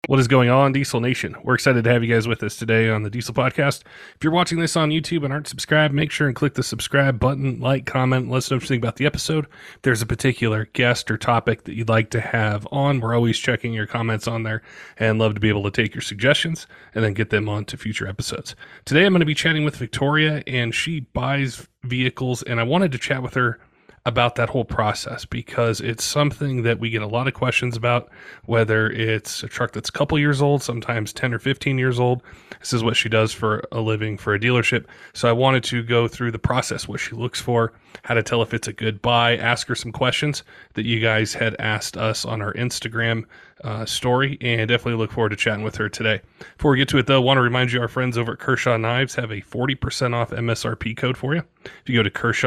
What is going on, Diesel Nation? We're excited to have you guys with us today on the Diesel Podcast. If you're watching this on YouTube and aren't subscribed, make sure and click the subscribe button, like, comment, let us know what you think about the episode. If there's a particular guest or topic that you'd like to have on, we're always checking your comments on there and love to be able to take your suggestions and then get them on to future episodes. Today I'm going to be chatting with Victoria, and she buys vehicles, and I wanted to chat with her about that whole process because it's something that we get a lot of questions about, whether it's a truck that's a couple years old, sometimes 10 or 15 years old. This is what she does for a living for a dealership. So I wanted to go through the process, what she looks for, how to tell if it's a good buy, ask her some questions that you guys had asked us on our Instagram story, and definitely look forward to chatting with her today. Before we get to it, though, I want to remind you our friends over at Kershaw Knives have a 40% off MSRP code for you. If you go to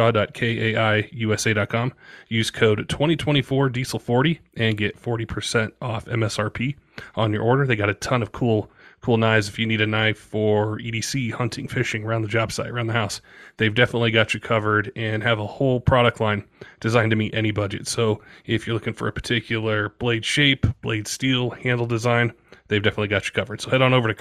kershaw.kaiusa.com, use code 2024 diesel40 and get 40% off MSRP on your order. They got a ton of cool knives. If you need a knife for EDC, hunting, fishing, around the job site, around the house, they've definitely got you covered and have a whole product line designed to meet any budget. So if you're looking for a particular blade shape, blade steel, handle design, they've definitely got you covered. So head on over to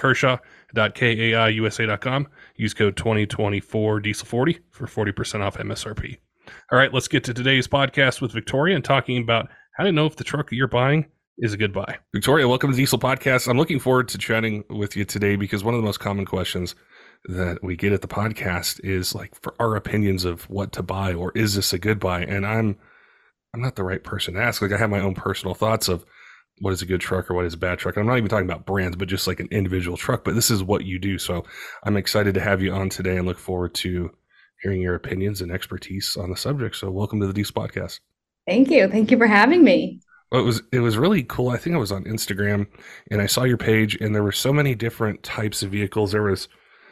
kershaw.kaiusa.com, use code 2024 diesel40 for 40% off MSRP. All right, let's get to today's podcast with Victoria and talking about how to know if the truck that you're buying is a good buy. Victoria, welcome to Diesel Podcast. I'm looking forward to chatting with you today because one of the most common questions that we get at the podcast is like for our opinions of what to buy, or is this a good buy? And I'm not the right person to ask. Like, I have my own personal thoughts of what is a good truck or what is a bad truck. And I'm not even talking about brands, but just like an individual truck. But this is what you do. So I'm excited to have you on today and look forward to hearing your opinions and expertise on the subject. So welcome to the Diesel Podcast. Thank you. Thank you for having me. Well, it was really cool. I think I was on Instagram and I saw your page, and there were so many different types of vehicles. There was,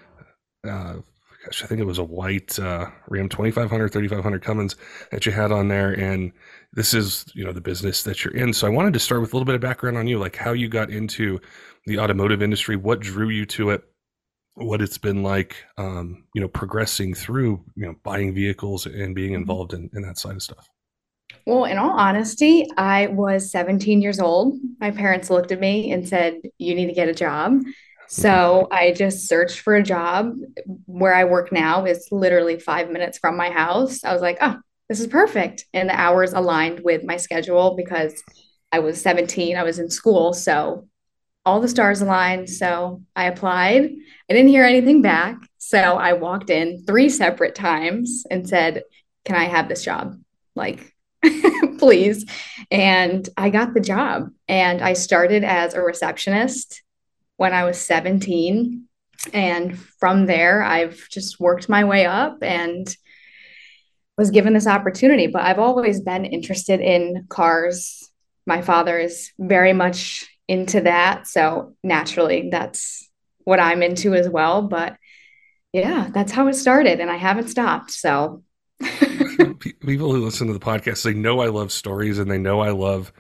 I think it was a white Ram 2500, 3500 Cummins that you had on there, and this is the business that you're in. So I wanted to start with a little bit of background on you, like how you got into the automotive industry, what drew you to it, what it's been like, progressing through, buying vehicles and being involved in that side of stuff. Well, in all honesty, I was 17 years old. My parents looked at me and said, "You need to get a job." So I just searched for a job. Where I work now is literally 5 minutes from my house. I was like, "Oh, this is perfect." And the hours aligned with my schedule because I was 17, I was in school. So all the stars aligned. So I applied. I didn't hear anything back. So I walked in 3 separate times and said, "Can I have this job? Like, please." And I got the job. And I started as a receptionist when I was 17. And from there, I've just worked my way up and was given this opportunity. But I've always been interested in cars. My father is very much into that. So naturally, that's what I'm into as well. But yeah, that's how it started. And I haven't stopped. So People who listen to the podcast, they know I love stories and they know I love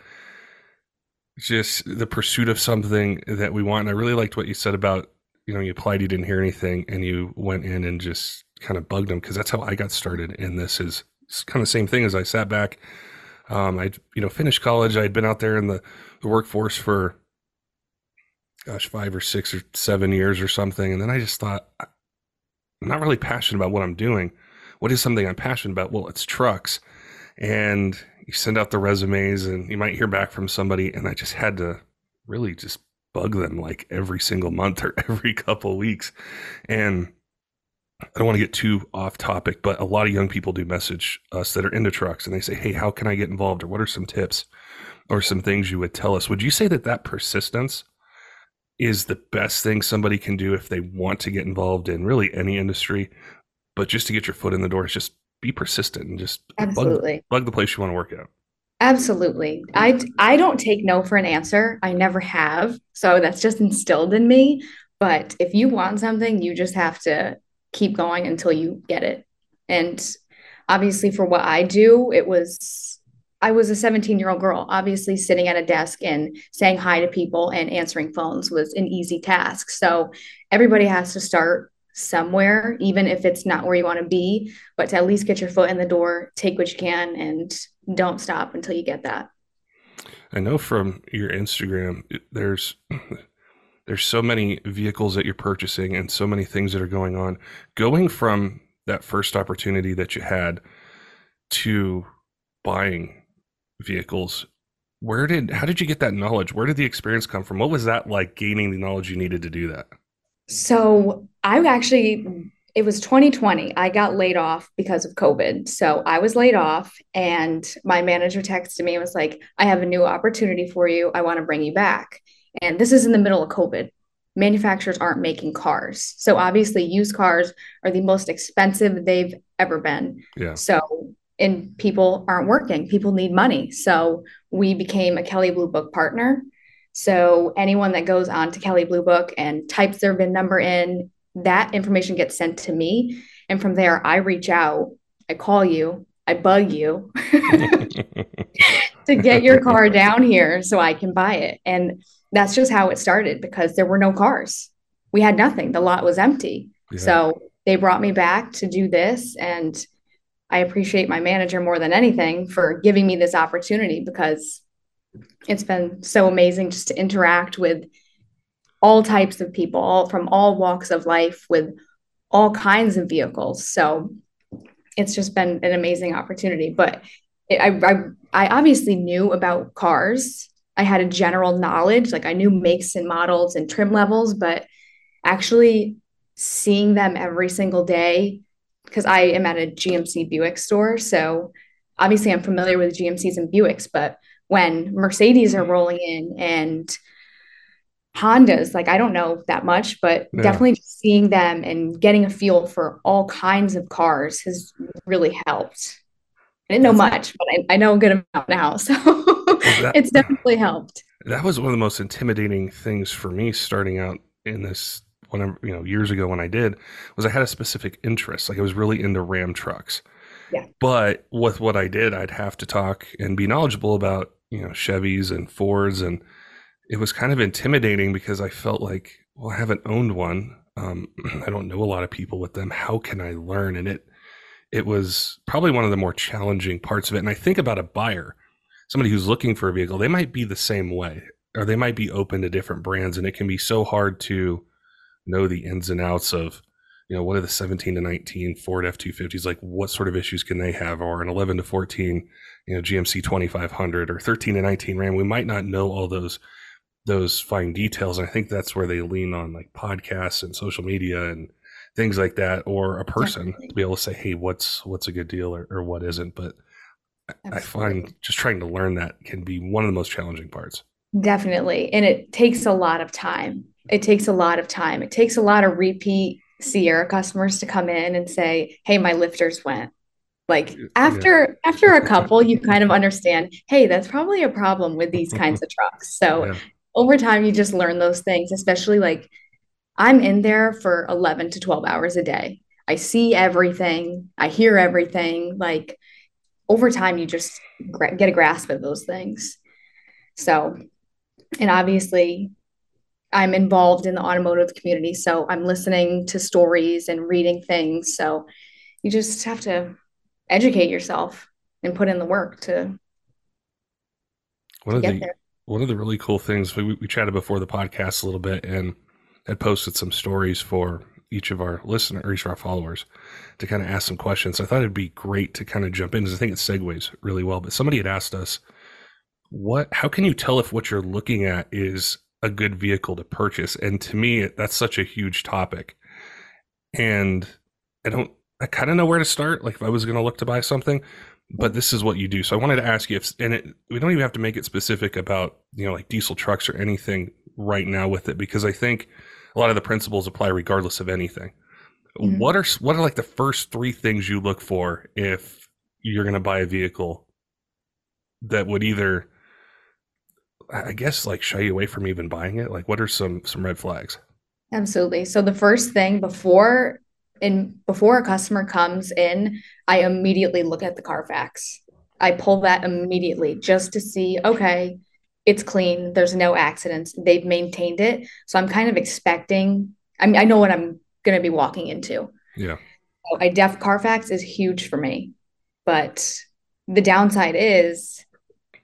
just the pursuit of something that we want. And I really liked what you said about, you applied, you didn't hear anything, and you went in and just kind of bugged them, because that's how I got started in this. Is it's kind of the same thing. As I sat back, I'd finished college. I'd been out there in the workforce for 5 or 6 or 7 years or something, and then I just thought, I'm not really passionate about what I'm doing. What is something I'm passionate about? Well, it's trucks. And you send out the resumes and you might hear back from somebody, and I just had to really just bug them like every single month or every couple of weeks. And I don't want to get too off topic, but a lot of young people do message us that are into trucks, and they say, "Hey, how can I get involved?" Or what are some tips or some things you would tell us? Would you say that persistence is the best thing somebody can do if they want to get involved in really any industry, but just to get your foot in the door is just be persistent and just absolutely. bug the place you want to work at? Absolutely. I don't take no for an answer. I never have. So that's just instilled in me. But if you want something, you just have to keep going until you get it. And obviously for what I do, I was a 17-year-old girl. Obviously sitting at a desk and saying hi to people and answering phones was an easy task. So everybody has to start somewhere, even if it's not where you want to be, but to at least get your foot in the door, take what you can, and don't stop until you get that. I know from your Instagram, there's so many vehicles that you're purchasing and so many things that are going on. Going from that first opportunity that you had to buying vehicles, how did you get that knowledge? Where did the experience come from? What was that like, gaining the knowledge you needed to do that? So I actually, it was 2020. I got laid off because of COVID. So I was laid off, and my manager texted me and was like, I have a new opportunity for you. I want to bring you back. And this is in the middle of COVID. Manufacturers aren't making cars. So obviously, used cars are the most expensive they've ever been. Yeah. So, and people aren't working, people need money. So we became a Kelley Blue Book partner. So anyone that goes on to Kelley Blue Book and types their VIN number in, that information gets sent to me. And from there, I reach out, I call you, I bug you to get your car down here so I can buy it. And that's just how it started because there were no cars. We had nothing. The lot was empty. Yeah. So they brought me back to do this. And I appreciate my manager more than anything for giving me this opportunity because it's been so amazing just to interact with all types of people, all from all walks of life with all kinds of vehicles. So it's just been an amazing opportunity. But I obviously knew about cars. I had a general knowledge, like I knew makes and models and trim levels, but actually seeing them every single day, because I am at a GMC Buick store. So obviously I'm familiar with GMCs and Buicks, but when Mercedes are rolling in and Hondas, like I don't know that much, but Yeah. definitely just seeing them and getting a feel for all kinds of cars has really helped. I didn't know much, but I know a good amount now. So That it's definitely helped. that was one of the most intimidating things for me starting out in this, whenever, years ago when I did, was I had a specific interest. Like I was really into Ram trucks. Yeah. But with what I did, I'd have to talk and be knowledgeable about, Chevys and Fords, and it was kind of intimidating because I felt like, well, I haven't owned one. I don't know a lot of people with them. How can I learn? And it was probably one of the more challenging parts of it. And I think about a buyer, somebody who's looking for a vehicle, they might be the same way, or they might be open to different brands. And it can be so hard to know the ins and outs of, what are the 17 to 19 Ford F-250s, like what sort of issues can they have, or an 11 to 14, GMC 2500 or 13 to 19 Ram. We might not know all those fine details. And I think that's where they lean on like podcasts and social media and things like that, or a person to be able to say, hey, what's a good deal or what isn't. But I find just trying to learn that can be one of the most challenging parts. Definitely. And it takes a lot of time. It takes a lot of repeat Sierra customers to come in and say, hey, my lifters went. Like after a couple, you kind of understand, hey, that's probably a problem with these kinds of trucks. So over time, you just learn those things, especially like I'm in there for 11 to 12 hours a day. I see everything. I hear everything. Like over time, you just get a grasp of those things. So, and obviously, I'm involved in the automotive community. So I'm listening to stories and reading things. So you just have to educate yourself and put in the work to get there. One of the really cool things, we chatted before the podcast a little bit and had posted some stories for each of our listeners or each of our followers to kind of ask some questions. So I thought it'd be great to kind of jump in because I think it segues really well. But somebody had asked us, how can you tell if what you're looking at is a good vehicle to purchase? And to me, that's such a huge topic. And I kind of know where to start. Like if I was going to look to buy something, but this is what you do. So I wanted to ask you we don't even have to make it specific about, like diesel trucks or anything right now with it, because I think a lot of the principles apply regardless of anything. Mm-hmm. What are like the first three things you look for if you're going to buy a vehicle that would either, I guess, like shy you away from even buying it? Like what are some red flags? Absolutely. So the first thing before a customer comes in, I immediately look at the Carfax. I pull that immediately just to see, okay, it's clean. There's no accidents. They've maintained it. So I'm kind of expecting, I know what I'm going to be walking into. Yeah. Carfax is huge for me, but the downside is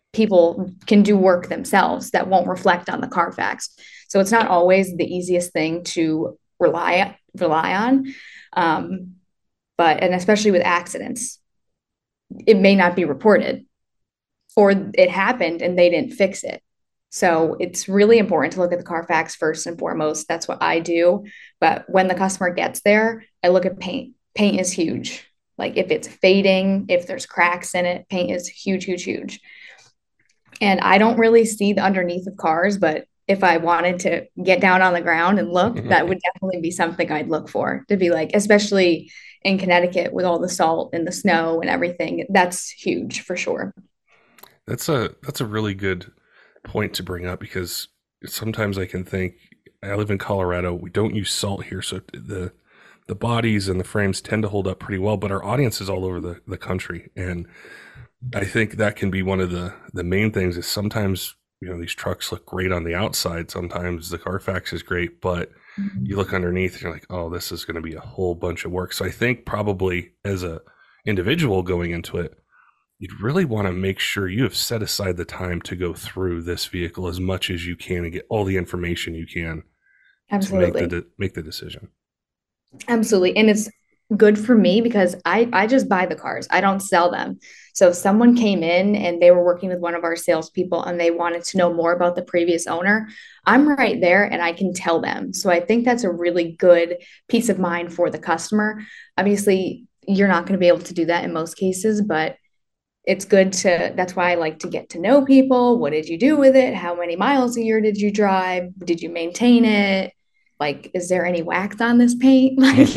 people can do work themselves that won't reflect on the Carfax. So it's not always the easiest thing to rely on. Um, but and especially with accidents, it may not be reported or it happened and they didn't fix it. So it's really important to look at the Carfax first and foremost. That's what I do. But when the customer gets there, I look at paint. Paint is huge. Like if it's fading, if there's cracks in it, paint is huge, huge, huge. And I don't really see the underneath of cars, but if I wanted to get down on the ground and look, that would definitely be something I'd look for to be like, especially in Connecticut with all the salt and the snow and everything. That's huge for sure. That's a really good point to bring up because sometimes I can think I live in Colorado. We don't use salt here, so the bodies and the frames tend to hold up pretty well. But our audience is all over the country, and I think that can be one of the main things. Is sometimes these trucks look great on the outside. Sometimes the Carfax is great, but you look underneath and you're like, oh, this is going to be a whole bunch of work. So I think probably as a individual going into it, you'd really want to make sure you have set aside the time to go through this vehicle as much as you can and get all the information you can to Absolutely. make the decision. Absolutely. And it's good for me because I just buy the cars. I don't sell them. So if someone came in and they were working with one of our salespeople and they wanted to know more about the previous owner, I'm right there and I can tell them. So I think that's a really good peace of mind for the customer. Obviously, you're not going to be able to do that in most cases, but it's good to, that's why I like to get to know people. What did you do with it? How many miles a year did you drive? Did you maintain it? Like, is there any wax on this paint? Like,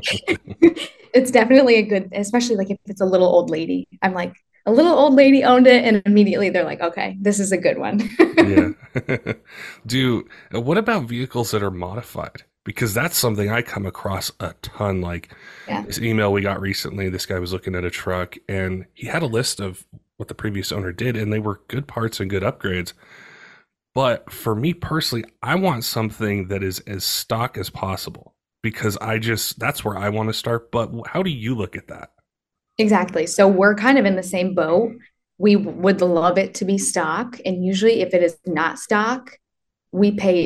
it's definitely a good, especially like if it's a little old lady. I'm like, a little old lady owned it, and immediately they're like, okay, this is a good one. Yeah. Do what about vehicles that are modified? Because that's something I come across a ton. Like Yeah. this email we got recently, this guy was looking at a truck and he had a list of what the previous owner did, and they were good parts and good upgrades. But for me personally, I want something that is as stock as possible because that's where I want to start. But how do you look at that? Exactly. So we're kind of in the same boat. We would love it to be stock. And usually, if it is not stock, we pay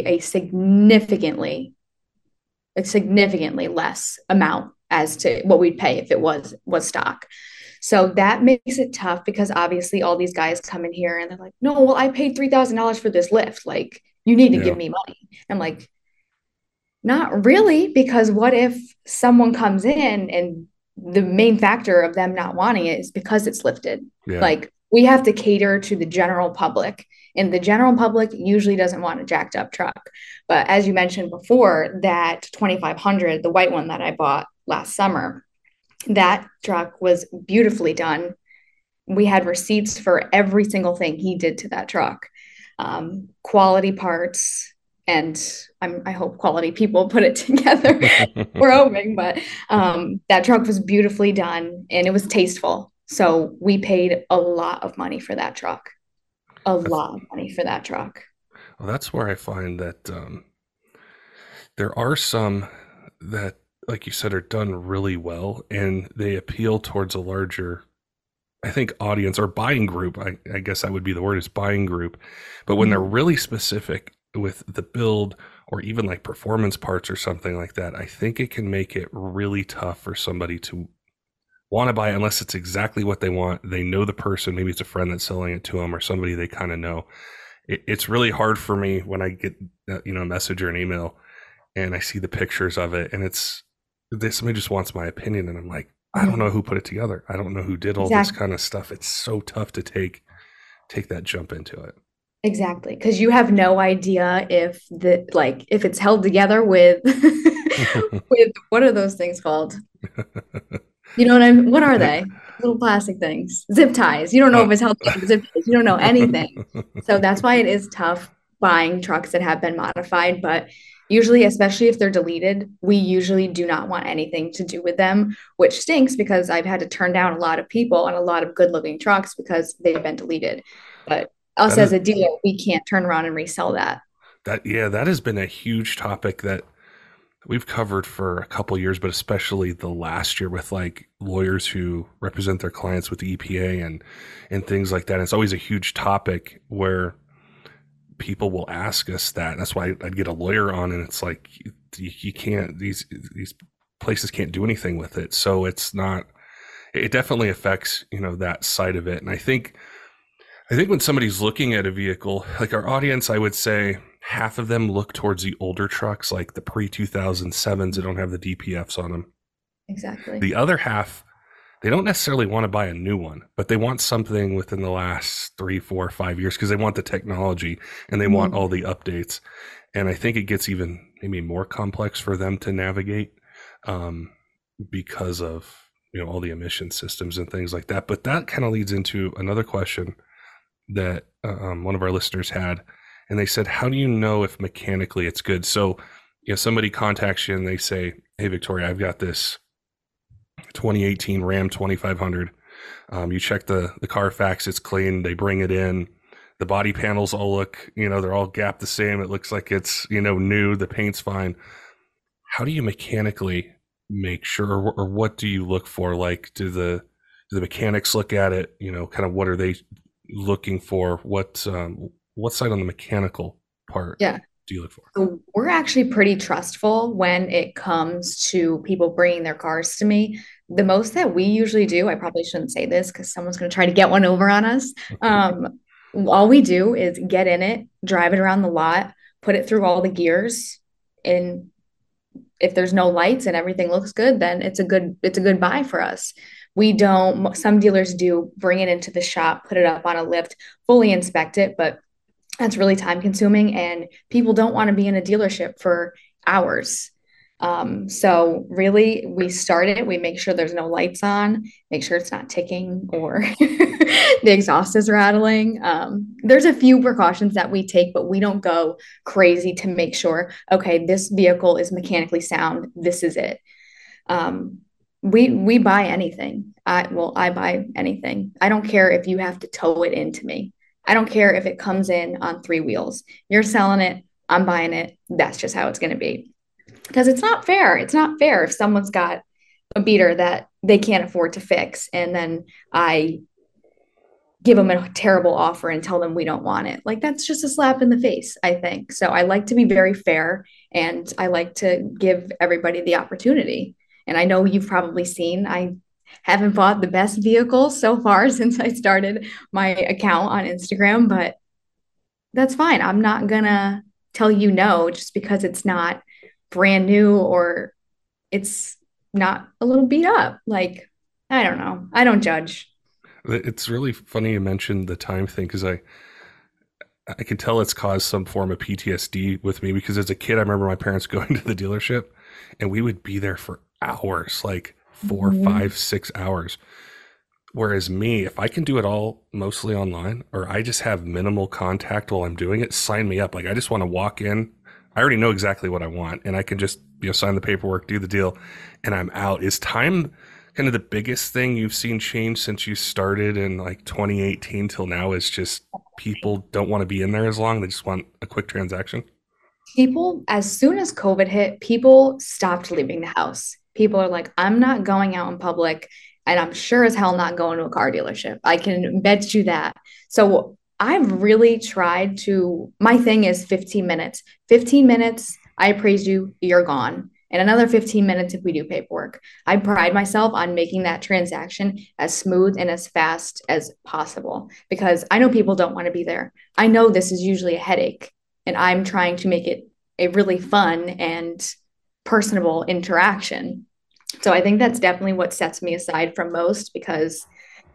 a significantly less amount as to what we'd pay if it was stock. So that makes it tough because obviously all these guys come in here and they're like, no, well, I paid $3,000 for this lift. Like, you need to give Yeah. me money. I'm like, not really, because what if someone comes in and the main factor of them not wanting it is because it's lifted? Yeah. Like, we have to cater to the general public, and the general public usually doesn't want a jacked up truck. But as you mentioned before, that 2500, the white one that I bought last summer, that truck was beautifully done. We had receipts for every single thing he did to that truck, quality parts, and I hope quality people put it together. We're hoping, but that truck was beautifully done and it was tasteful. So we paid a lot of money for that truck, a That's lot of money for that truck. well, that's where I find that there are some that, like you said, are done really well and they appeal towards a larger, I think, audience or buying group. I guess that would be the word is buying group. But when they're Mhm. really specific with the build or even like performance parts or something like that, I think it can make it really tough for somebody to want to buy it unless it's exactly what they want. They know the person, maybe it's a friend that's selling it to them or somebody they kind of know. It's really hard for me when I get a message or an email and I see the pictures of it and somebody just wants my opinion and I'm like, I don't know Mhm. who put it together. I don't know who did all this Exactly. kind of stuff. It's so tough to take that jump into it. Exactly. Because you have no idea if if it's held together with with what are those things called? You know what are they? Little plastic things. Zip ties. You don't know Uh, if it's held together with zip ties. You don't know anything. So that's why it is tough buying trucks that have been modified. But usually, especially if they're deleted, we usually do not want anything to do with them, which stinks because I've had to turn down a lot of people on a lot of good looking trucks because they've been deleted. But us that as is a dealer, we can't turn around and resell that. that yeah, that has been a huge topic that we've covered for a couple years, but especially the last year with like lawyers who represent their clients with the EPA and things like that. And it's always a huge topic where people will ask us that. That's why I'd get a lawyer on, and it's like you can't, these places can't do anything with it. So it's not. It definitely affects that side of it. And I think when somebody's looking at a vehicle, like our audience, I would say half of them look towards the older trucks, like the pre-2007s that don't have the DPFs on them. Exactly. The other half, they don't necessarily want to buy a new one, but they want something within the last 3, 4, 5 years because they want the technology and they want all the updates. And I think it gets even maybe more complex for them to navigate because of all the emission systems and things like that. But that kind of leads into another question that one of our listeners had, and they said, how do you know if mechanically it's good? So somebody contacts you and they say, hey Victoria, I've got this 2018 Ram 2500. You check the Carfax, it's clean, they bring it in, the body panels all look, they're all gapped the same, it looks like it's new, the paint's fine. How do you mechanically make sure, or what do you look for? Like, do the mechanics look at it, kind of what are they looking for? What side on the mechanical part Yeah. do you look for? So we're actually pretty trustful when it comes to people bringing their cars to me. The most that we usually do, I probably shouldn't say this because someone's going to try to get one over on us. All we do is get in it, drive it around the lot, put it through all the gears, and if there's no lights and everything looks good, then it's a good buy for us. We don't, some dealers do bring it into the shop, put it up on a lift, fully inspect it, but that's really time consuming and people don't want to be in a dealership for hours. So really we start it, we make sure there's no lights on, make sure it's not ticking or the exhaust is rattling. There's a few precautions that we take, but we don't go crazy to make sure, okay, this vehicle is mechanically sound. This is it. We buy anything. I buy anything. I don't care if you have to tow it into me. I don't care if it comes in on 3 wheels. You're selling it, I'm buying it. That's just how it's going to be. Because it's not fair. It's not fair if someone's got a beater that they can't afford to fix and then I give them a terrible offer and tell them we don't want it. Like that's just a slap in the face, I think. So I like to be very fair and I like to give everybody the opportunity. And I know you've probably seen, I haven't bought the best vehicle so far since I started my account on Instagram, but that's fine. I'm not gonna tell you no just because it's not brand new or it's not a little beat up. Like, I don't know. I don't judge. It's really funny you mentioned the time thing because I can tell it's caused some form of PTSD with me because as a kid, I remember my parents going to the dealership and we would be there for hours, like 4, 5, 6 hours. Whereas me, if I can do it all mostly online or I just have minimal contact while I'm doing it, sign me up. Like I just want to walk in. I already know exactly what I want and I can just sign the paperwork, do the deal, and I'm out. Is time kind of the biggest thing you've seen change since you started in like 2018 till now? Is just people don't want to be in there as long. They just want a quick transaction. People, as soon as COVID hit, people stopped leaving the house. People are like, I'm not going out in public, and I'm sure as hell not going to a car dealership. I can bet you that. So I've really tried to, my thing is 15 minutes. 15 minutes, I appraise you, you're gone. And another 15 minutes if we do paperwork. I pride myself on making that transaction as smooth and as fast as possible because I know people don't want to be there. I know this is usually a headache, and I'm trying to make it a really fun and personable interaction. So I think that's definitely what sets me aside from most because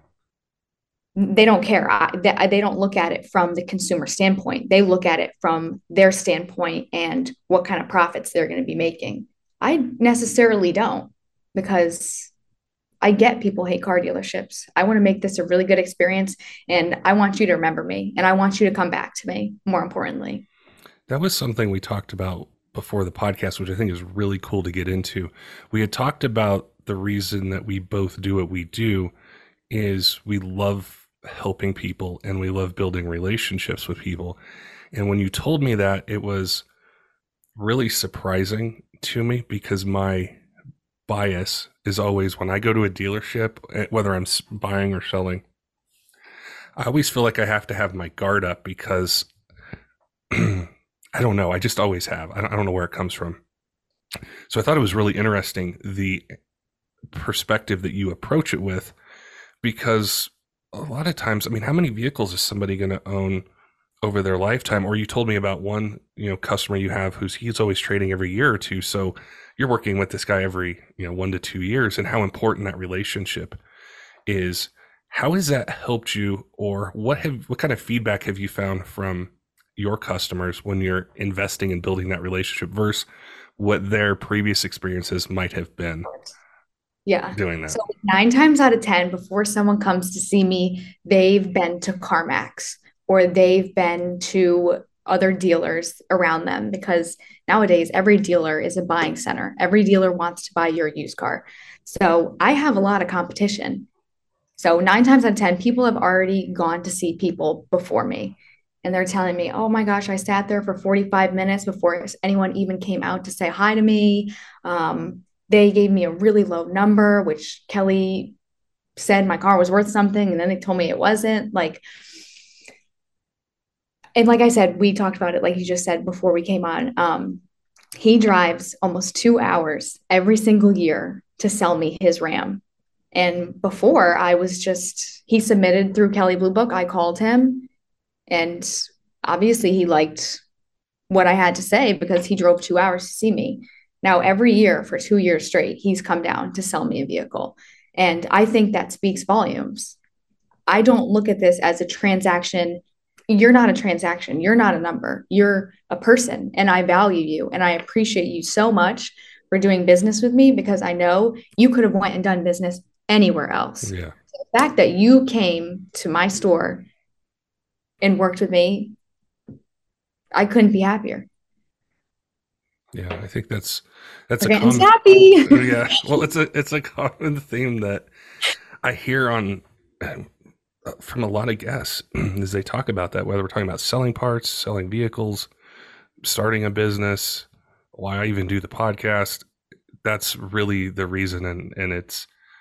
they don't care. They don't look at it from the consumer standpoint. They look at it from their standpoint and what kind of profits they're going to be making. I necessarily don't because I get people hate car dealerships. I want to make this a really good experience and I want you to remember me and I want you to come back to me, more importantly. That was something we talked about before the podcast, which I think is really cool to get into. We had talked about the reason that we both do what we do is we love helping people and we love building relationships with people. And when you told me that, it was really surprising to me because my bias is always when I go to a dealership, whether I'm buying or selling, I always feel like I have to have my guard up because I don't know. I just always have. I don't know where it comes from. So I thought it was really interesting, the perspective that you approach it with, because a lot of times, I mean, how many vehicles is somebody going to own over their lifetime? Or you told me about one, customer you have he's always trading every year or two. So you're working with this guy every, 1 to 2 years, and how important that relationship is. How has that helped you, or what kind of feedback have you found from your customers when you're investing in building that relationship versus what their previous experiences might have been Yeah. doing that? So 9 times out of 10, before someone comes to see me, they've been to CarMax or they've been to other dealers around them, because nowadays every dealer is a buying center. Every dealer wants to buy your used car. So I have a lot of competition. So 9 times out of 10, people have already gone to see people before me. And they're telling me, oh my gosh, I sat there for 45 minutes before anyone even came out to say hi to me. They gave me a really low number, which Kelly said my car was worth something. And then they told me it wasn't. And like I said, we talked about it, like you just said before we came on. He drives almost 2 hours every single year to sell me his Ram. And before he submitted through Kelley Blue Book. I called him, and obviously he liked what I had to say because he drove 2 hours to see me. Now, every year for 2 years straight, he's come down to sell me a vehicle. And I think that speaks volumes. I don't look at this as a transaction. You're not a transaction. You're not a number. You're a person. And I value you. And I appreciate you so much for doing business with me, because I know you could have went and done business anywhere else. Yeah. So the fact that you came to my store and worked with me, I couldn't be happier. Yeah, I think that's Van's happy. yeah. Well, it's a common theme that I hear on from a lot of guests as they talk about that, whether we're talking about selling parts, selling vehicles, starting a business, why I even do the podcast. That's really the reason, and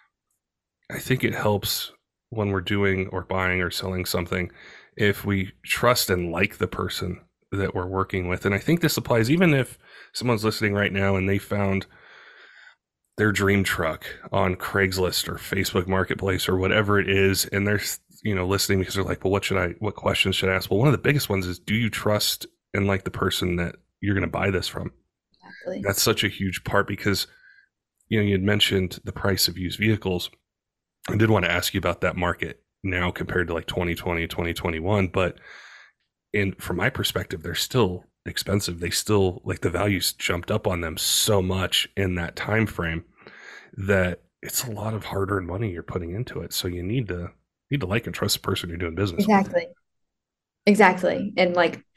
I think it helps when we're doing or buying or selling something if we trust and like the person that we're working with. And I think this applies even if someone's listening right now and they found their dream truck on Craigslist or Facebook Marketplace or whatever it is, and they're listening because they're like, well, what questions should I ask? Well, one of the biggest ones is, do you trust and like the person that you're going to buy this from? Exactly. That's such a huge part, because you had mentioned the price of used vehicles. I did want to ask you about that market now compared to like 2020, 2021, but from my perspective, they're still expensive. They still, like, the values jumped up on them so much in that time frame that it's a lot of hard-earned money you're putting into it. So you need to like and trust the person you're doing business with. Exactly. And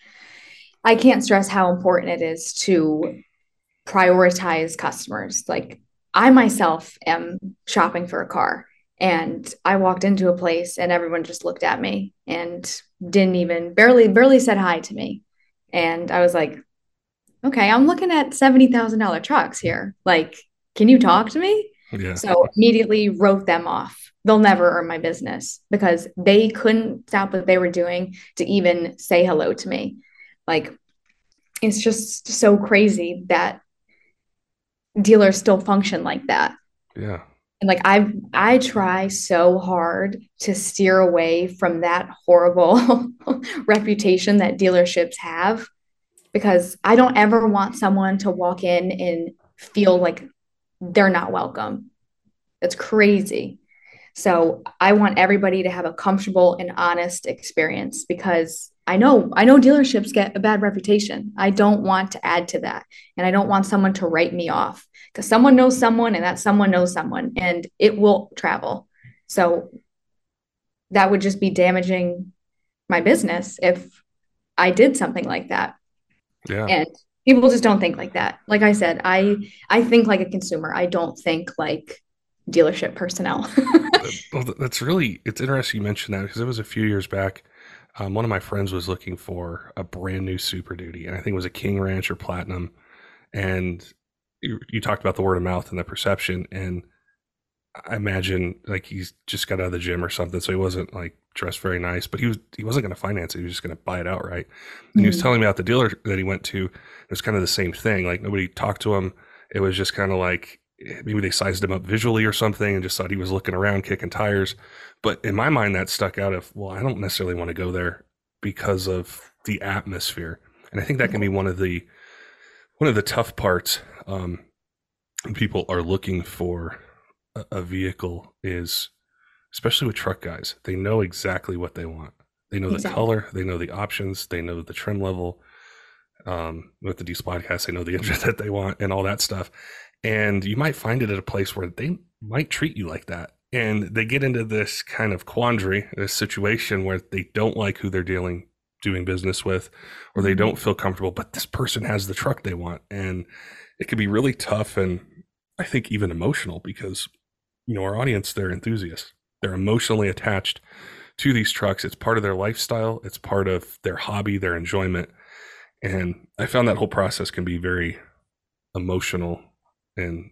I can't stress how important it is to prioritize customers. Like, I myself am shopping for a car, and I walked into a place and everyone just looked at me and didn't even barely said hi to me. And I was like, okay, I'm looking at $70,000 trucks here. Like, can you talk to me? Yeah. So immediately wrote them off. They'll never earn my business because they couldn't stop what they were doing to even say hello to me. Like, it's just so crazy that dealers still function like that. Yeah. And I try so hard to steer away from that horrible reputation that dealerships have, because I don't ever want someone to walk in and feel like they're not welcome. It's crazy. So I want everybody to have a comfortable and honest experience, because I know dealerships get a bad reputation. I don't want to add to that. And I don't want someone to write me off, because someone knows someone and that someone knows someone, and it will travel. So that would just be damaging my business if I did something like that. Yeah. And people just don't think like that. Like I said, I think like a consumer. I don't think like dealership personnel. Well, it's interesting you mentioned that, because it was a few years back. One of my friends was looking for a brand new Super Duty, and I think it was a King Ranch or Platinum. And you talked about the word of mouth and the perception, and I imagine like he's just got out of the gym or something, so he wasn't like dressed very nice, but he wasn't going to finance it. He was just going to buy it outright. And he was Mhm. telling me about the dealer that he went to. It was kind of the same thing. Like nobody talked to him. It was just kind of like maybe they sized him up visually or something and just thought he was looking around kicking tires. But in my mind, that stuck out of, well, I don't necessarily want to go there because of the atmosphere. And I think that can be one of the tough parts when people are looking for a vehicle is, especially with truck guys, they know exactly what they want. They know the Exactly. color, they know the options, they know the trim level. With the D's podcast, they know the engine that they want and all that stuff. And you might find it at a place where they might treat you like that. And they get into this kind of quandary, this situation where they don't like who they're doing business with, or they Mhm. don't feel comfortable, but this person has the truck they want. And it can be really tough and I think even emotional because, our audience, they're enthusiasts. They're emotionally attached to these trucks. It's part of their lifestyle. It's part of their hobby, their enjoyment. And I found that whole process can be very emotional and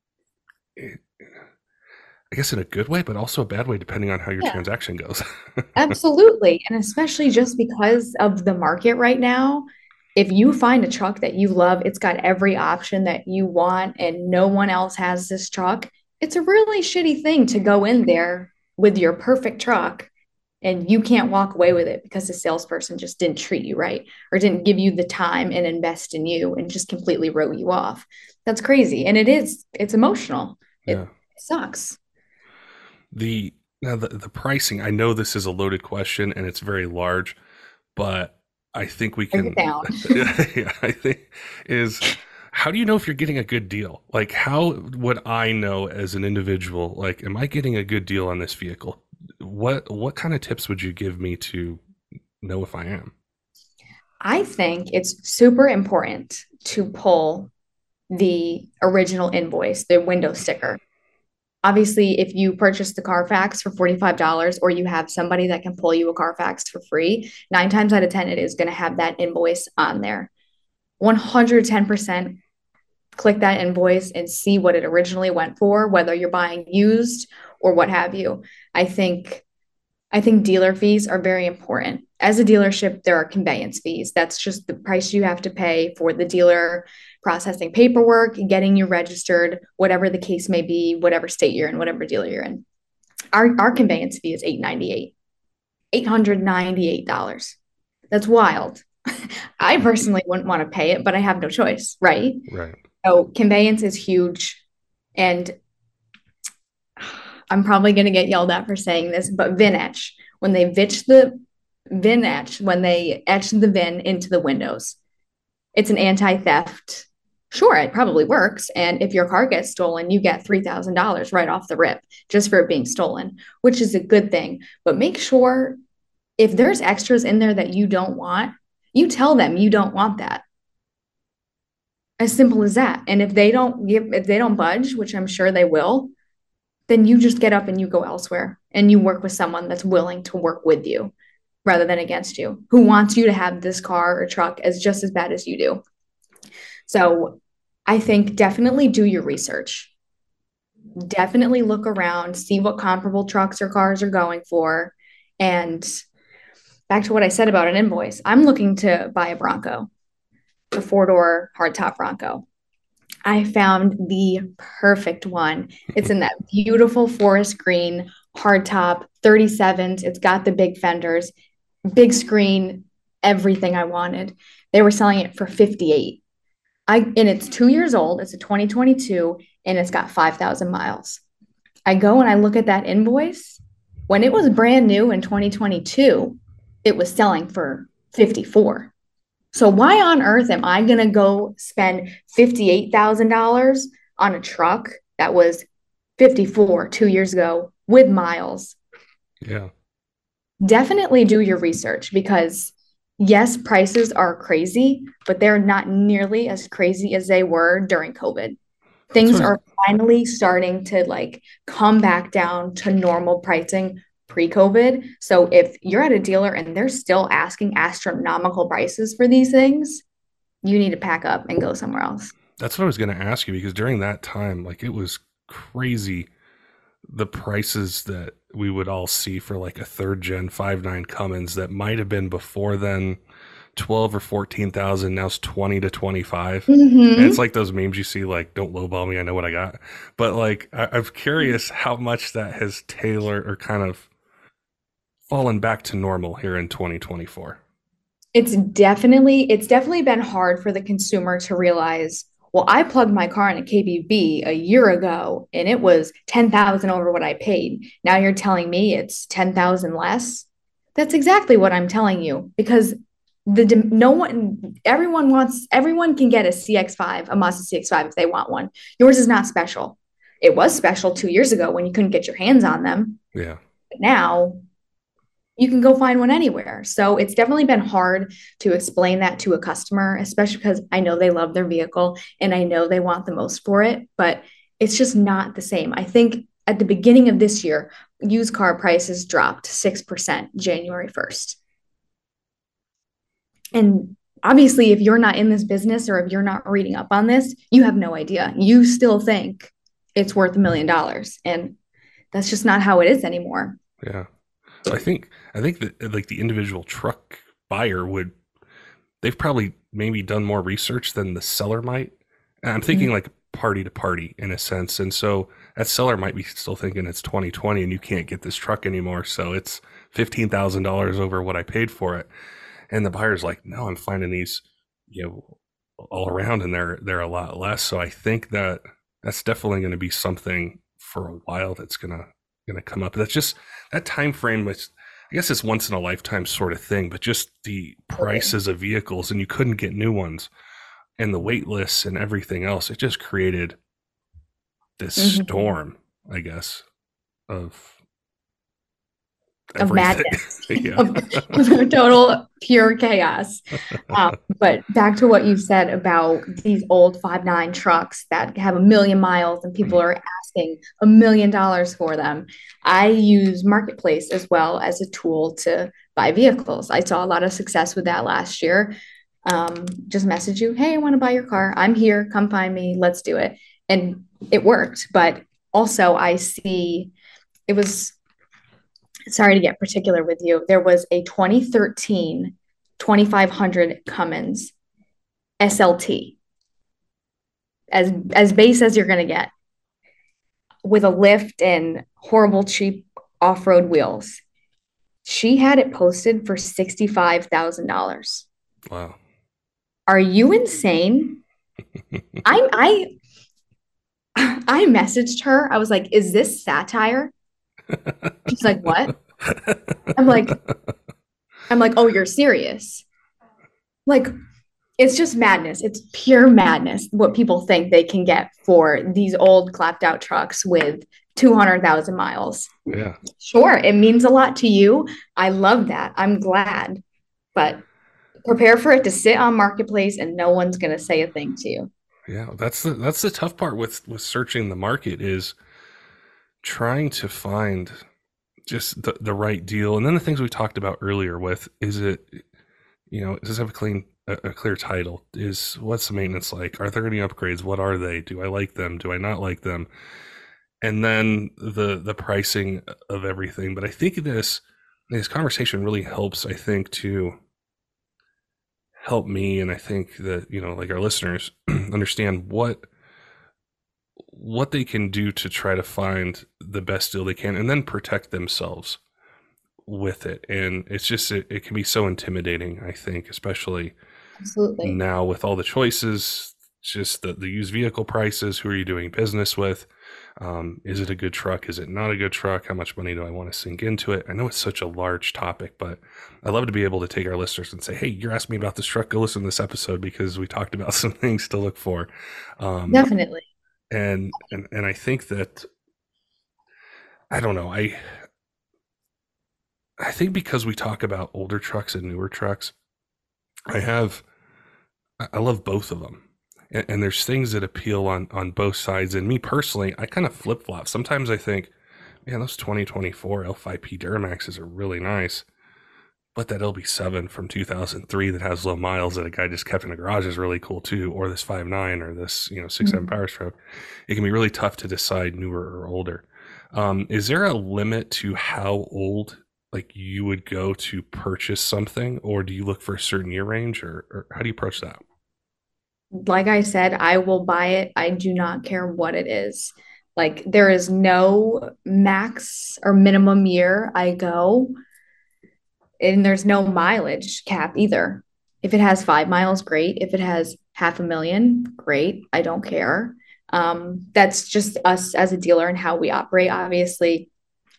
I guess in a good way, but also a bad way, depending on how your Yeah, transaction goes. absolutely. And especially just because of the market right now, if you find a truck that you love, it's got every option that you want, and no one else has this truck, it's a really shitty thing to go in there with your perfect truck and you can't walk away with it because the salesperson just didn't treat you right or didn't give you the time and invest in you and just completely wrote you off. That's crazy. And it's emotional. Yeah. It sucks. The Now the pricing, I know this is a loaded question and it's very large, but I think we Break it can down. yeah, I think is how do you know if you're getting a good deal? Like how would I know as an individual, like am I getting a good deal on this vehicle? What kind of tips would you give me to know if I am? I think it's super important to pull the original invoice, the window sticker. Obviously, if you purchase the Carfax for $45 or you have somebody that can pull you a Carfax for free, 9 times out of 10, it is going to have that invoice on there. 110% click that invoice and see what it originally went for, whether you're buying used or what have you. I think I think dealer fees are very important. As a dealership, there are conveyance fees. That's just the price you have to pay for the dealer processing paperwork, getting you registered, whatever the case may be, whatever state you're in, whatever dealer you're in. Our conveyance fee is $898. That's wild. I personally wouldn't want to pay it, but I have no choice, right? Right. So conveyance is huge. And I'm probably going to get yelled at for saying this, but VIN etch, when they vitch the VIN etch, when they etch the VIN into the windows, it's an anti theft. Sure, it probably works. And if your car gets stolen, you get $3,000 right off the rip just for it being stolen, which is a good thing. But make sure if there's extras in there that you don't want, you tell them you don't want that. As simple as that. And if they don't budge, which I'm sure they will, then you just get up and you go elsewhere and you work with someone that's willing to work with you rather than against you, who wants you to have this car or truck as just as bad as you do. So I think definitely do your research. Definitely look around, see what comparable trucks or cars are going for. And back to what I said about an invoice, I'm looking to buy a Bronco, a four-door hardtop Bronco. I found the perfect one. It's in that beautiful forest green hardtop 37s. It's got the big fenders, big screen, everything I wanted. They were selling it for 58. And it's 2 years old. It's a 2022 and it's got 5,000 miles. I go and I look at that invoice. When it was brand new in 2022, it was selling for 54. So why on earth am I going to go spend $58,000 on a truck that was 54 2 years ago with miles? Yeah. Definitely do your research because yes, prices are crazy, but they're not nearly as crazy as they were during COVID. That's Things what are finally starting to like come back down to normal pricing pre-COVID. So if you're at a dealer and they're still asking astronomical prices for these things, you need to pack up and go somewhere else. That's what I was going to ask you, because during that time, like, it was crazy the prices that we would all see for like a third gen 5.9 Cummins that might have been before then 12 or 14,000. Now it's 20 to 25. And it's Hmm. like those memes you see, like, don't lowball me, I know what I got. But like, I'm curious how much that has tailored or kind of fallen back to normal here in 2024. It's definitely been hard for the consumer to realize, well, I plugged my car in a KBB a year ago and it was 10,000 over what I paid. Now you're telling me it's 10,000 less? That's exactly what I'm telling you because no one everyone can get a CX-5, a Mazda CX-5 if they want one. Yours is not special. It was special 2 years ago when you couldn't get your hands on them. Yeah. But now you can go find one anywhere. So it's definitely been hard to explain that to a customer, especially because I know they love their vehicle and I know they want the most for it, but it's just not the same. I think at the beginning of this year, used car prices dropped 6% January 1st. And obviously, if you're not in this business or if you're not reading up on this, you have no idea. You still think it's worth $1 million. And that's just not how it is anymore. Yeah. So I think that like the individual truck buyer would, they've probably maybe done more research than the seller might. And I'm thinking like party to party in a sense. And so that seller might be still thinking it's 2020 and you can't get this truck anymore. So it's $15,000 over what I paid for it. And the buyer's like, no, I'm finding these, you know, all around, and they're a lot less. So I think that that's definitely going to be something for a while that's gonna come up. That's just that time frame, which I guess it's once in a lifetime sort of thing, but just the Absolutely. prices of vehicles, and you couldn't get new ones, and the wait lists and everything else, it just created this Mhm. storm, I guess, of Of everything. madness, Yeah. of total pure chaos. But back to what you said about these old 5.9 trucks that have a million miles and people are asking $1 million for them. I use Marketplace as well as a tool to buy vehicles. I saw a lot of success with that last year. Just message you, hey, I want to buy your car. I'm here. Come find me. Let's do it. And it worked. But also, I see it was sorry to get particular with you. There was a 2013 2500 Cummins SLT, as base as you're going to get, with a lift and horrible cheap off-road wheels. She had it posted for $65,000. Wow. Are you insane? I I messaged her. I was like, "Is this satire?" She's like, "What?" I'm like, "Oh, you're serious?" Like, it's just madness. It's pure madness what people think they can get for these old clapped out trucks with 200,000 miles. Yeah. Sure, it means a lot to you. I love that. I'm glad. But prepare for it to sit on Marketplace and no one's going to say a thing to you. Yeah, that's the tough part with searching the market, is trying to find just the right deal. And then the things we talked about earlier with, is it, does it have a clear title? Is What's the maintenance like? Are there any upgrades? What are they? Do I like them? Do I not like them? And then the pricing of everything. But I think this conversation really helps, I think, to help me, and I think that, like, our listeners understand what they can do to try to find the best deal they can, and then protect themselves with it. And it's just, it can be so intimidating, I think, especially Absolutely. now with all the choices, just the used vehicle prices. Who are you doing business with? Is it a good truck? Is it not a good truck? How much money do I want to sink into it? I know it's such a large topic, but I love to be able to take our listeners and say, hey, you're asking me about this truck, go listen to this episode, because we talked about some things to look for. um, Definitely. and I think that, I don't know, I think because we talk about older trucks and newer trucks, I have I love both of them. And there's things that appeal on both sides. And me personally, I kind of flip flop. Sometimes I think, man, those 2024 L5P Duramaxes are really nice. But that LB7 from 2003 that has low miles that a guy just kept in the garage is really cool too. Or this 5.9 or this, 6.7 Power Stroke. It can be really tough to decide newer or older. Is there a limit to how old like you would go to purchase something, or do you look for a certain year range, or how do you approach that? Like I said, I will buy it. I do not care what it is. Like there is no max or minimum year I go, and there's no mileage cap either. If it has 5 miles, great. If it has half a million, great. I don't care. That's just us as a dealer and how we operate. Obviously,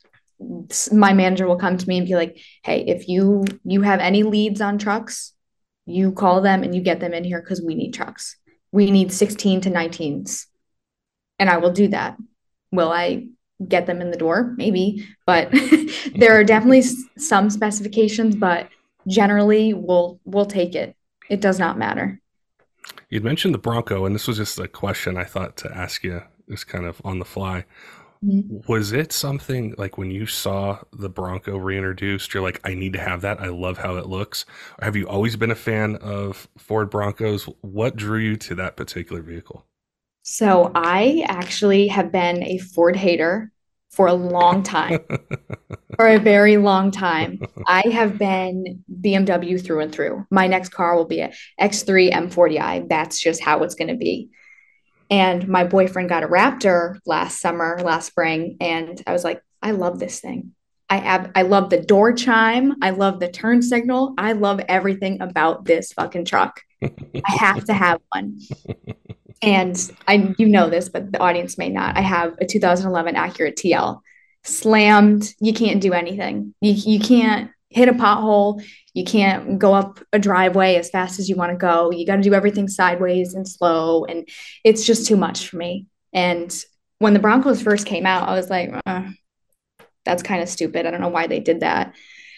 my manager will come to me and be like, "Hey, if you have any leads on trucks, you call them and you get them in here because we need trucks. We need 16 to 19s." And I will do that. Will I get them in the door? Maybe, but there are definitely some specifications, but generally we'll take it. It does not matter. You'd mentioned the Bronco, and this was just a question I thought to ask you, just kind of on the fly. Mhm. Was it something like when you saw the Bronco reintroduced, you're like, I need to have that. I love how it looks. Or have you always been a fan of Ford Broncos? What drew you to that particular vehicle? So I actually have been a Ford hater for a long time, for a very long time. I have been BMW through and through. My next car will be a X3 M40i. That's just how it's going to be. And my boyfriend got a Raptor last summer, last spring, and I was like, I love this thing. I love the door chime. I love the turn signal. I love everything about this fucking truck. I have to have one. And I, you know this, but the audience may not. I have a 2011 Acura TL, slammed. You can't do anything. You can't hit a pothole. You can't go up a driveway as fast as you want to go. You got to do everything sideways and slow, and it's just too much for me. And when the Broncos first came out, I was like, that's kind of stupid. I don't know why they did that.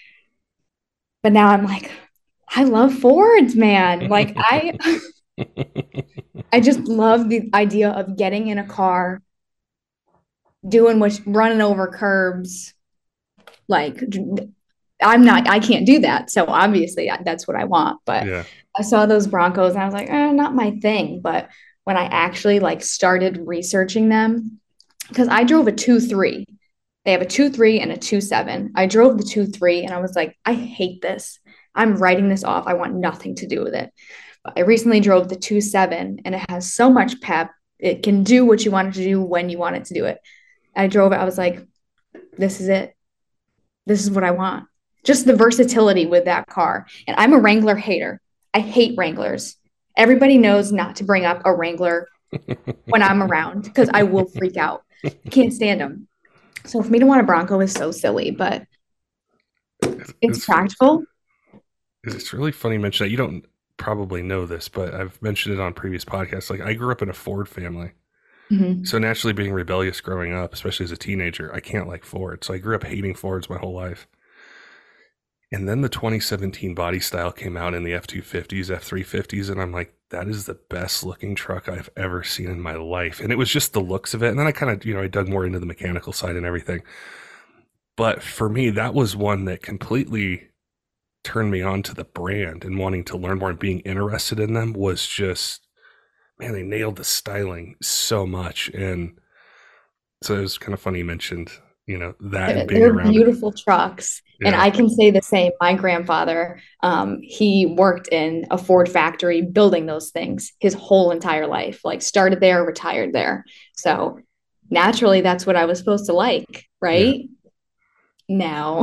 But now I'm like, I love Fords, man. Like I just love the idea of getting in a car, doing what, running over curbs. Like I can't do that. So obviously that's what I want. But Yeah. I saw those Broncos and I was like, not my thing. But when I actually like started researching them, because I drove a 2.3. They have a 2.3 and a 2.7. I drove the 2.3 and I was like, I hate this. I'm writing this off. I want nothing to do with it. But I recently drove the 2.7 and it has so much pep. It can do what you want it to do when you want it to do it. I drove it. I was like, this is it. This is what I want. Just the versatility with that car. And I'm a Wrangler hater. I hate Wranglers. Everybody knows not to bring up a Wrangler when I'm around because I will freak out. I can't stand them. So for me to want a Bronco is so silly, but it's It's practical. it's really funny you mention that. You don't probably know this, but I've mentioned it on previous podcasts. Like I grew up in a Ford family. Mhm. So naturally being rebellious growing up, especially as a teenager, I can't like Ford. So I grew up hating Fords my whole life. And then the 2017 body style came out in the F250s, F350s, and I'm like, that is the best looking truck I've ever seen in my life. And it was just the looks of it. And then I kind of, I dug more into the mechanical side and everything. But for me, that was one that completely turned me on to the brand and wanting to learn more and being interested in them was just, man, they nailed the styling so much. And so it was kind of funny you mentioned, that and being They're around it. beautiful trucks. And Yeah. I can say the same. My grandfather, he worked in a Ford factory building those things his whole entire life, like started there, retired there. So naturally, that's what I was supposed to like, Yeah. right? No.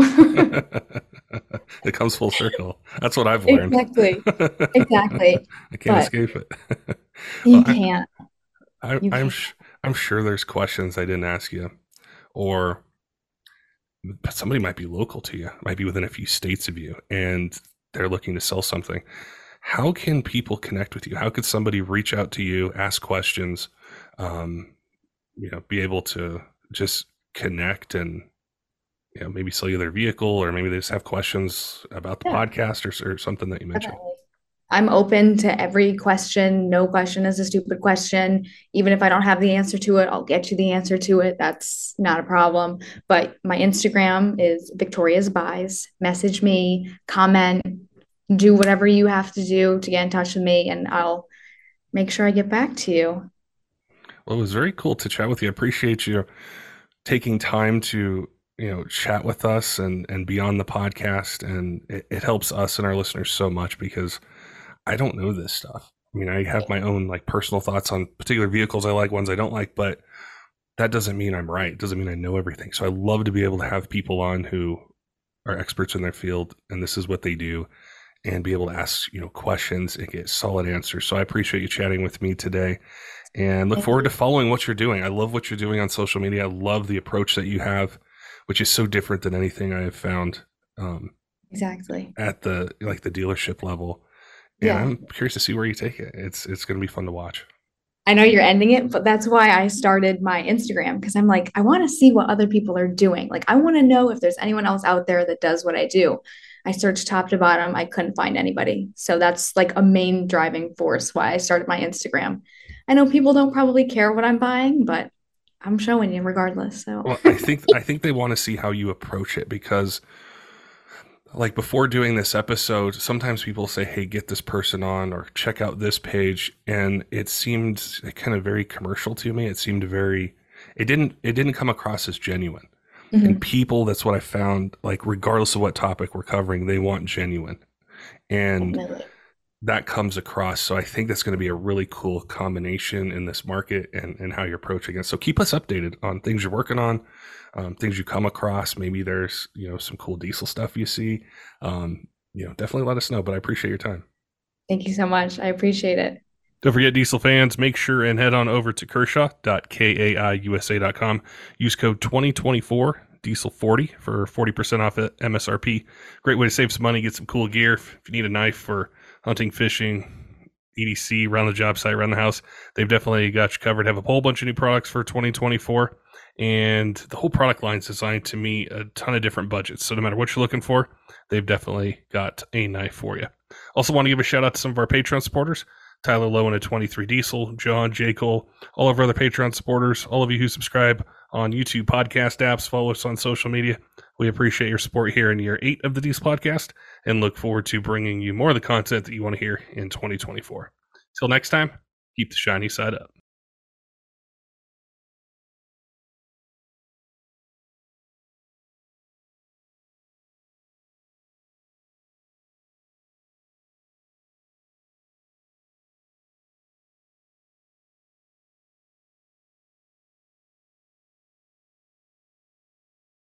It comes full circle. That's what I've learned. Exactly. Exactly. I can't But escape it. Well, you can't. You I'm can't. I'm sure there's questions I didn't ask you, or somebody might be local to you, might be within a few states of you, and they're looking to sell something. How can people connect with you? How could somebody reach out to you, ask questions, um, be able to just connect and maybe sell you their vehicle, or maybe they just have questions about the Yeah, podcast or something that you mentioned. definitely. I'm open to every question. No question is a stupid question. Even if I don't have the answer to it, I'll get you the answer to it. That's not a problem. But my Instagram is Victoria's Buys. Message me, comment, do whatever you have to do to get in touch with me, and I'll make sure I get back to you. Well, it was very cool to chat with you. I appreciate you taking time to chat with us and be on the podcast, and it helps us and our listeners so much because I don't know this stuff. I mean, I have my own like personal thoughts on particular vehicles I like, ones I don't like, but that doesn't mean I'm right. It doesn't mean I know everything. So I love to be able to have people on who are experts in their field and this is what they do, and be able to ask, questions and get solid answers. So I appreciate you chatting with me today and look Thank forward to you. following what you're doing. I love what you're doing on social media. I love the approach that you have, which is so different than anything I have found um, Exactly. at the dealership level. And Yeah. I'm curious to see where you take it. It's going to be fun to watch. I know you're ending it, but that's why I started my Instagram because I'm like, I want to see what other people are doing. Like, I want to know if there's anyone else out there that does what I do. I searched top to bottom, I couldn't find anybody. So that's like a main driving force why I started my Instagram. I know people don't probably care what I'm buying, but I'm showing you regardless. So, Well, I think they want to see how you approach it because like before doing this episode, sometimes people say, "Hey, get this person on or check out this page," and it seemed kind of very commercial to me. It seemed very it didn't come across as genuine. And mhm, people, that's what I found, like regardless of what topic we're covering, they want genuine. And definitely. that comes across. So I think that's going to be a really cool combination in this market and how you're approaching it. So keep us updated on things you're working on, things you come across. Maybe there's, some cool diesel stuff you see. Definitely let us know, but I appreciate your time. Thank you so much. I appreciate it. Don't forget, diesel fans, make sure and head on over to kershaw.kaiusa.com. Use code 2024 diesel 40 for 40% off at MSRP. Great way to save some money, get some cool gear. If you need a knife for hunting, fishing, EDC, around the job site, around the house, they've definitely got you covered. Have a whole bunch of new products for 2024. And the whole product line is designed to meet a ton of different budgets. So no matter what you're looking for, they've definitely got a knife for you. Also want to give a shout out to some of our Patreon supporters. Tyler Lowen at 23 Diesel, John, J. Cole, all of our other Patreon supporters, all of you who subscribe on YouTube podcast apps, follow us on social media. We appreciate your support here in year 8 of the Diesel Podcast and look forward to bringing you more of the content that you want to hear in 2024. Till next time, keep the shiny side up.